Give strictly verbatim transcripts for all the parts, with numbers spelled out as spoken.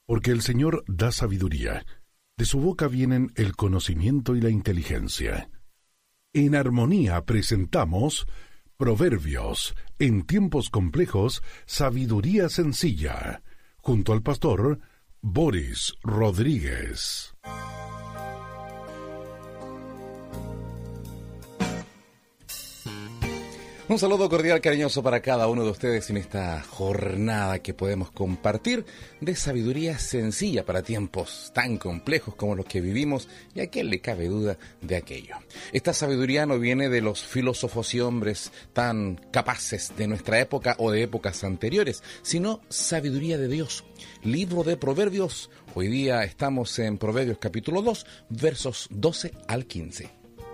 Porque el Señor da sabiduría. De su boca vienen el conocimiento y la inteligencia. En armonía presentamos Proverbios, en tiempos complejos, sabiduría sencilla, junto al pastor Boris Rodríguez. Un saludo cordial, cariñoso para cada uno de ustedes en esta jornada que podemos compartir de sabiduría sencilla para tiempos tan complejos como los que vivimos, y a quién le cabe duda de aquello. Esta sabiduría no viene de los filósofos y hombres tan capaces de nuestra época o de épocas anteriores, sino sabiduría de Dios. Libro de Proverbios, hoy día estamos en Proverbios capítulo dos, versos doce al quince.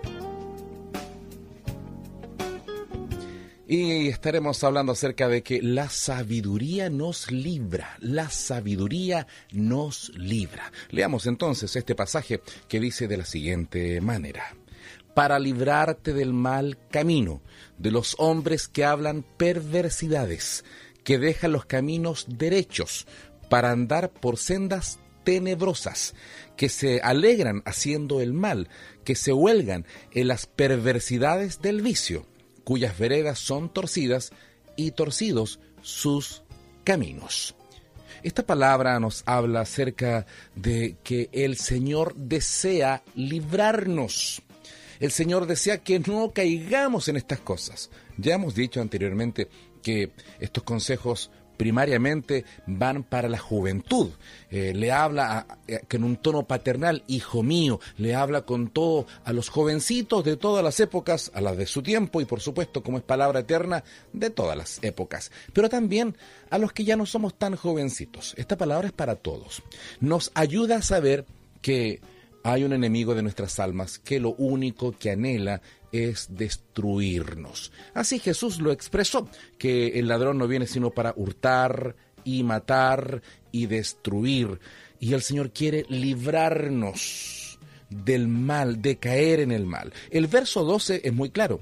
Y estaremos hablando acerca de que la sabiduría nos libra, la sabiduría nos libra. Leamos entonces este pasaje que dice de la siguiente manera: para librarte del mal camino, de los hombres que hablan perversidades, que dejan los caminos derechos, para andar por sendas tenebrosas, que se alegran haciendo el mal, que se huelgan en las perversidades del vicio, cuyas veredas son torcidas y torcidos sus caminos. Esta palabra nos habla acerca de que el Señor desea librarnos. El Señor desea que no caigamos en estas cosas. Ya hemos dicho anteriormente que estos consejos primariamente van para la juventud. Eh, le habla a, a, con un tono paternal: hijo mío, le habla con todo a los jovencitos de todas las épocas, a las de su tiempo, y por supuesto, como es palabra eterna, de todas las épocas, pero también a los que ya no somos tan jovencitos. Esta palabra es para todos. Nos ayuda a saber que hay un enemigo de nuestras almas que lo único que anhela es destruirnos. Así Jesús lo expresó, que el ladrón no viene sino para hurtar y matar y destruir. Y el Señor quiere librarnos del mal, de caer en el mal. El verso doce es muy claro.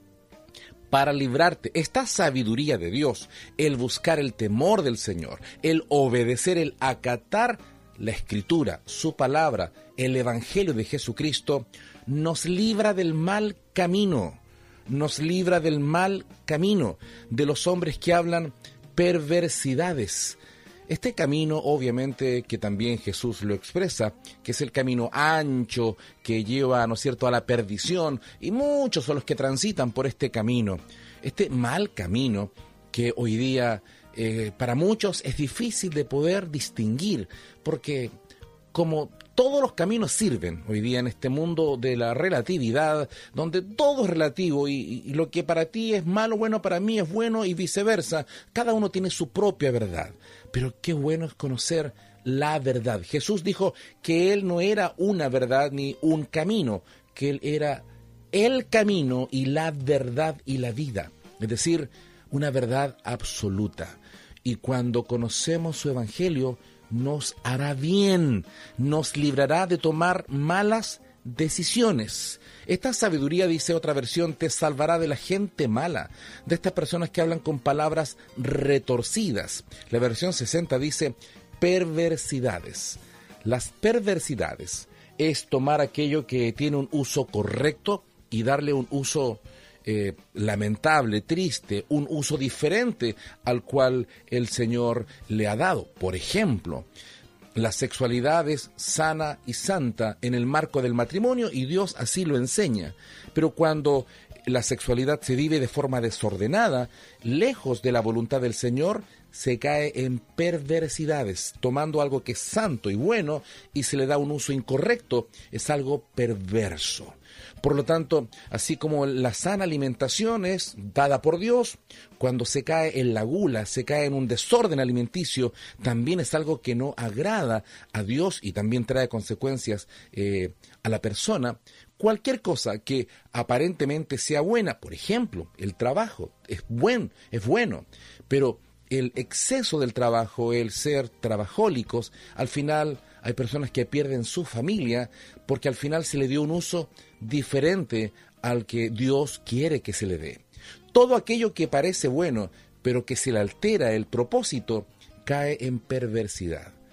Para librarte, esta sabiduría de Dios, el buscar el temor del Señor, el obedecer, el acatar la Escritura, su palabra, el Evangelio de Jesucristo, nos libra del mal camino, nos libra del mal camino, de los hombres que hablan perversidades. Este camino, obviamente, que también Jesús lo expresa, que es el camino ancho que lleva, ¿no es cierto?, a la perdición, y muchos son los que transitan por este camino. Este mal camino que hoy día eh, para muchos es difícil de poder distinguir, porque como todos los caminos sirven hoy día en este mundo de la relatividad, donde todo es relativo y, y lo que para ti es malo, bueno, para mí es bueno y viceversa. Cada uno tiene su propia verdad. Pero qué bueno es conocer la verdad. Jesús dijo que Él no era una verdad ni un camino, que Él era el camino y la verdad y la vida. Es decir, una verdad absoluta. Y cuando conocemos su Evangelio, nos hará bien, nos librará de tomar malas decisiones. Esta sabiduría, dice otra versión, te salvará de la gente mala, de estas personas que hablan con palabras retorcidas. La versión sesenta dice perversidades. Las perversidades es tomar aquello que tiene un uso correcto y darle un uso Eh, lamentable, triste, un uso diferente al cual el Señor le ha dado. Por ejemplo, la sexualidad es sana y santa en el marco del matrimonio y Dios así lo enseña. Pero cuando la sexualidad se vive de forma desordenada, lejos de la voluntad del Señor, se cae en perversidades, tomando algo que es santo y bueno y se le da un uso incorrecto, es algo perverso. Por lo tanto, así como la sana alimentación es dada por Dios, cuando se cae en la gula, se cae en un desorden alimenticio, también es algo que no agrada a Dios y también trae consecuencias eh, a la persona. Cualquier cosa que aparentemente sea buena, por ejemplo, el trabajo, es buen, es bueno, pero el exceso del trabajo, el ser trabajólicos, al final hay personas que pierden su familia porque al final se le dio un uso diferente al que Dios quiere que se le dé. Todo aquello que parece bueno, pero que se le altera el propósito, cae en perversidad.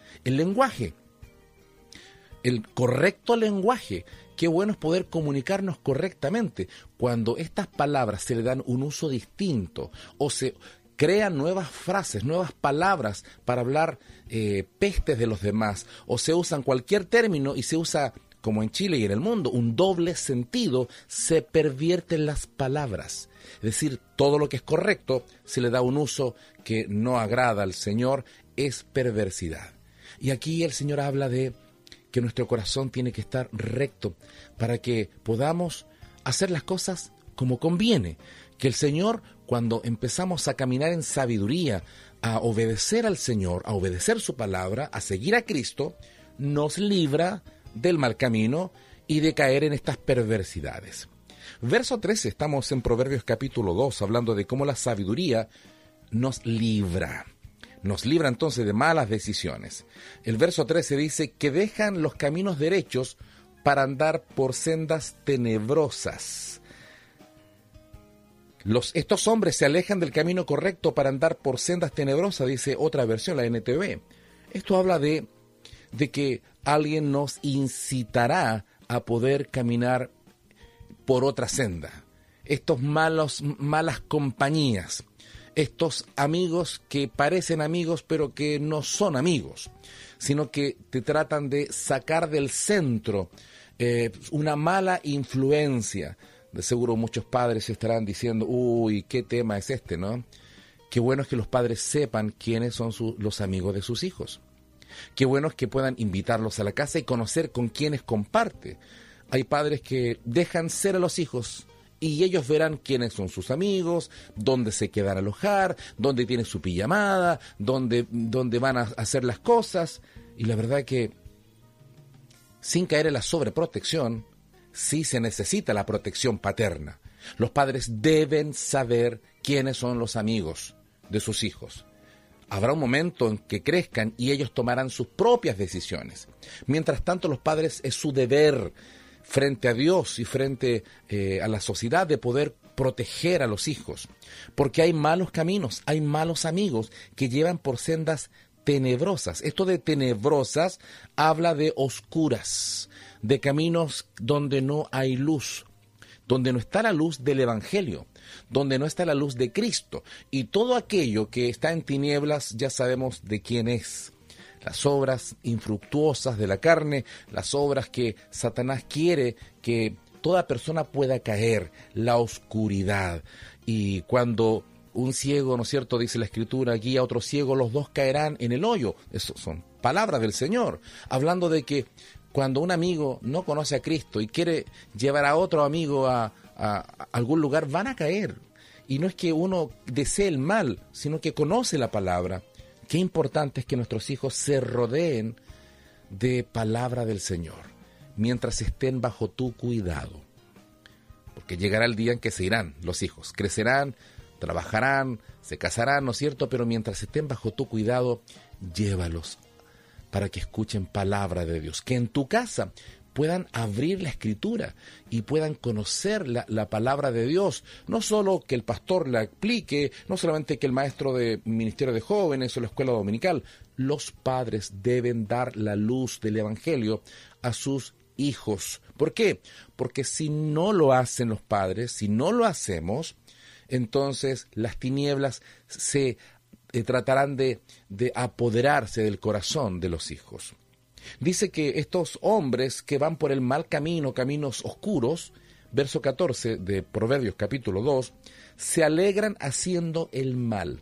el lenguaje, el correcto lenguaje. Qué bueno es poder comunicarnos correctamente cuando estas palabras se le dan un uso distinto o se crean nuevas frases, nuevas palabras para hablar eh, pestes de los demás, o se usan cualquier término y se usa, como en Chile y en el mundo, un doble sentido, se pervierten las palabras. Es decir, todo lo que es correcto se le da un uso que no agrada al Señor, es perversidad. Y aquí el Señor habla de que nuestro corazón tiene que estar recto para que podamos hacer las cosas como conviene. Que el Señor, cuando empezamos a caminar en sabiduría, a obedecer al Señor, a obedecer su palabra, a seguir a Cristo, nos libra del mal camino y de caer en estas perversidades. Verso trece, estamos en Proverbios capítulo dos, hablando de cómo la sabiduría nos libra. Nos libra entonces de malas decisiones. El verso trece dice que dejan los caminos derechos para andar por sendas tenebrosas. Los, estos hombres se alejan del camino correcto para andar por sendas tenebrosas, dice otra versión, la N T V. Esto habla de, de que alguien nos incitará a poder caminar por otra senda. Estos malos, malas compañías. Estos amigos que parecen amigos pero que no son amigos, sino que te tratan de sacar del centro eh, una mala influencia. De seguro muchos padres estarán diciendo, uy, ¿qué tema es este, no? Qué bueno es que los padres sepan quiénes son su, los amigos de sus hijos. Qué bueno es que puedan invitarlos a la casa y conocer con quiénes comparte. Hay padres que dejan ser a los hijos y ellos verán quiénes son sus amigos, dónde se quedan a alojar, dónde tienen su pijamada, dónde, dónde van a hacer las cosas. Y la verdad que, sin caer en la sobreprotección, sí se necesita la protección paterna. Los padres deben saber quiénes son los amigos de sus hijos. Habrá un momento en que crezcan y ellos tomarán sus propias decisiones. Mientras tanto, los padres es su deber frente a Dios y frente eh, a la sociedad de poder proteger a los hijos. Porque hay malos caminos, hay malos amigos que llevan por sendas tenebrosas. Esto de tenebrosas habla de oscuras, de caminos donde no hay luz, donde no está la luz del Evangelio, donde no está la luz de Cristo. Y todo aquello que está en tinieblas ya sabemos de quién es. Las obras infructuosas de la carne, las obras que Satanás quiere que toda persona pueda caer, la oscuridad. Y cuando un ciego, ¿no es cierto?, dice la Escritura, guía a otro ciego, los dos caerán en el hoyo. Eso son palabras del Señor, hablando de que cuando un amigo no conoce a Cristo y quiere llevar a otro amigo a, a, a algún lugar, van a caer. Y no es que uno desee el mal, sino que conoce la palabra. Qué importante es que nuestros hijos se rodeen de palabra del Señor, mientras estén bajo tu cuidado. Porque llegará el día en que se irán los hijos, crecerán, trabajarán, se casarán, ¿no es cierto? Pero mientras estén bajo tu cuidado, llévalos para que escuchen palabra de Dios. Que en tu casa puedan abrir la Escritura y puedan conocer la, la palabra de Dios. No solo que el pastor la explique, no solamente que el maestro de ministerio de jóvenes o la escuela dominical. Los padres deben dar la luz del Evangelio a sus hijos. ¿Por qué? Porque si no lo hacen los padres, si no lo hacemos, entonces las tinieblas se eh, tratarán de, de apoderarse del corazón de los hijos. Dice que estos hombres que van por el mal camino, caminos oscuros, verso catorce de Proverbios capítulo dos, se alegran haciendo el mal.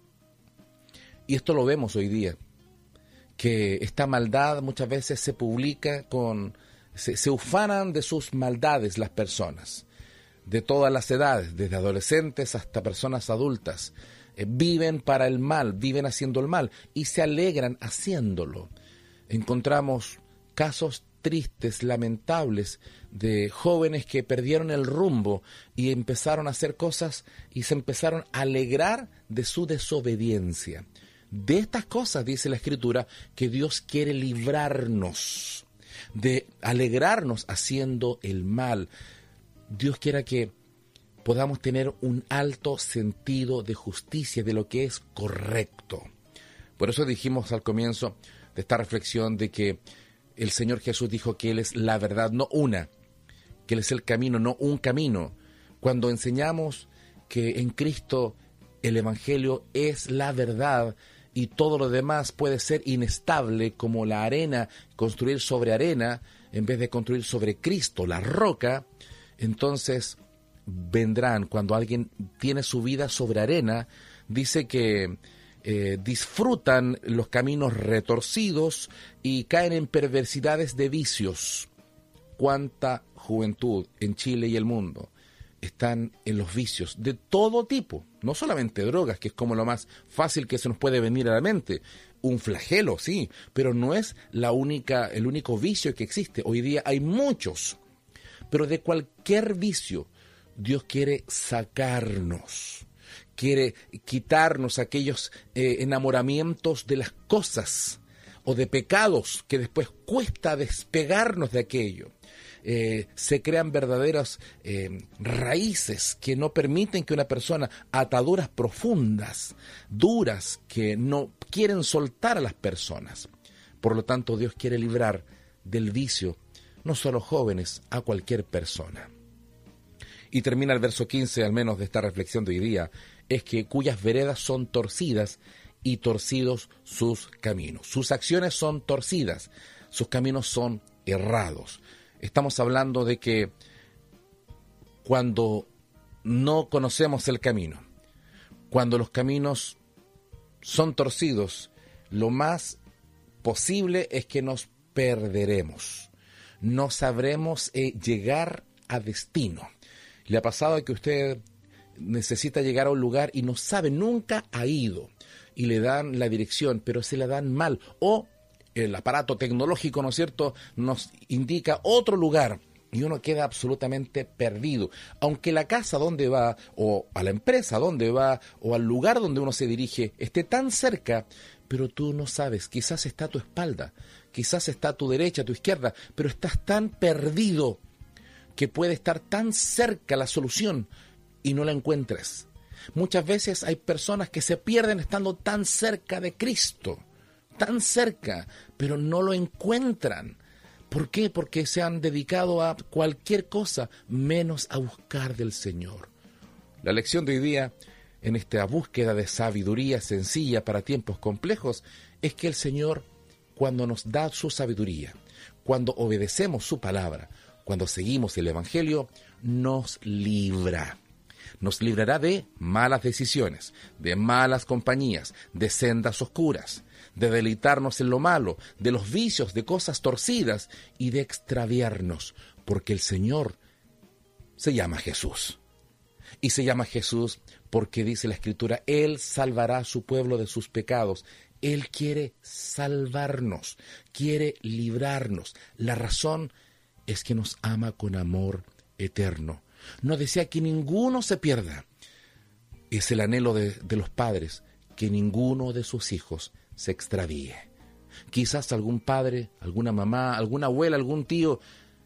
Y esto lo vemos hoy día, que esta maldad muchas veces se publica con, se, se ufanan de sus maldades las personas, de todas las edades, desde adolescentes hasta personas adultas, eh, viven para el mal, viven haciendo el mal y se alegran haciéndolo. Encontramos casos tristes, lamentables, de jóvenes que perdieron el rumbo y empezaron a hacer cosas y se empezaron a alegrar de su desobediencia. De estas cosas dice la Escritura que Dios quiere librarnos, de alegrarnos haciendo el mal. Dios quiera que podamos tener un alto sentido de justicia, de lo que es correcto. Por eso dijimos al comienzo, de esta reflexión de que el Señor Jesús dijo que Él es la verdad, no una, que Él es el camino, no un camino. Cuando enseñamos que en Cristo el Evangelio es la verdad y todo lo demás puede ser inestable como la arena, construir sobre arena en vez de construir sobre Cristo, la roca, entonces vendrán, cuando alguien tiene su vida sobre arena, dice que eh, disfrutan los caminos retorcidos y caen en perversidades de vicios. Cuánta juventud en Chile y el mundo están en los vicios de todo tipo, no solamente drogas, que es como lo más fácil que se nos puede venir a la mente, un flagelo, sí, pero no es la única, el único vicio que existe. Hoy día hay muchos, pero de cualquier vicio Dios quiere sacarnos, quiere quitarnos aquellos eh, enamoramientos de las cosas o de pecados que después cuesta despegarnos de aquello. Eh, se crean verdaderas eh, raíces que no permiten que una persona, ataduras profundas, duras, que no quieren soltar a las personas. Por lo tanto, Dios quiere librar del vicio, no solo jóvenes, a cualquier persona. Y termina el verso quince, al menos de esta reflexión de hoy día, es que cuyas veredas son torcidas y torcidos sus caminos. Sus acciones son torcidas, sus caminos son errados. Estamos hablando de que cuando no conocemos el camino, cuando los caminos son torcidos, lo más posible es que nos perderemos. No sabremos eh, llegar a destino. ¿Le ha pasado que usted necesita llegar a un lugar y no sabe, nunca ha ido, y le dan la dirección, pero se la dan mal? O el aparato tecnológico, ¿no es cierto?, nos indica otro lugar y uno queda absolutamente perdido. Aunque la casa donde va, o a la empresa donde va, o al lugar donde uno se dirige, esté tan cerca, pero tú no sabes, quizás está a tu espalda, quizás está a tu derecha, a tu izquierda, pero estás tan perdido que puede estar tan cerca la solución y no la encuentres. Muchas veces hay personas que se pierden estando tan cerca de Cristo, tan cerca, pero no lo encuentran. ¿Por qué? Porque se han dedicado a cualquier cosa menos a buscar del Señor. La lección de hoy día, en esta búsqueda de sabiduría sencilla para tiempos complejos, es que el Señor, cuando nos da su sabiduría, cuando obedecemos su palabra, cuando seguimos el Evangelio, nos libra. Nos librará de malas decisiones, de malas compañías, de sendas oscuras, de deleitarnos en lo malo, de los vicios, de cosas torcidas y de extraviarnos, porque el Señor se llama Jesús. Y se llama Jesús porque dice la Escritura, Él salvará a su pueblo de sus pecados. Él quiere salvarnos, quiere librarnos. La razón es que nos ama con amor eterno. No desea que ninguno se pierda. Es el anhelo de, de los padres, que ninguno de sus hijos se extravíe. Quizás algún padre, alguna mamá, alguna abuela, algún tío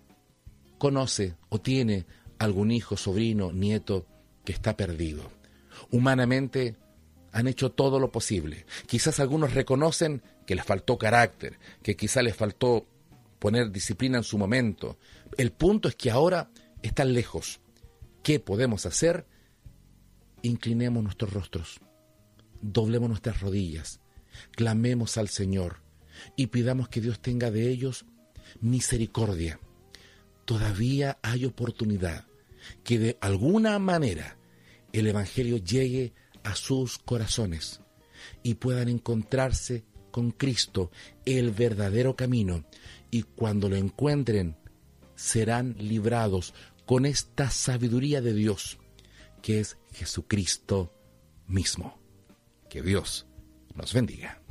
conoce o tiene algún hijo, sobrino, nieto que está perdido. Humanamente han hecho todo lo posible. Quizás algunos reconocen que les faltó carácter, que quizás les faltó poner disciplina en su momento. El punto es que ahora están lejos. ¿Qué podemos hacer? Inclinemos nuestros rostros, doblemos nuestras rodillas, clamemos al Señor y pidamos que Dios tenga de ellos misericordia. Todavía hay oportunidad que de alguna manera el Evangelio llegue a sus corazones y puedan encontrarse con Cristo, el verdadero camino, y cuando lo encuentren serán librados con esta sabiduría de Dios, que es Jesucristo mismo. Que Dios nos bendiga.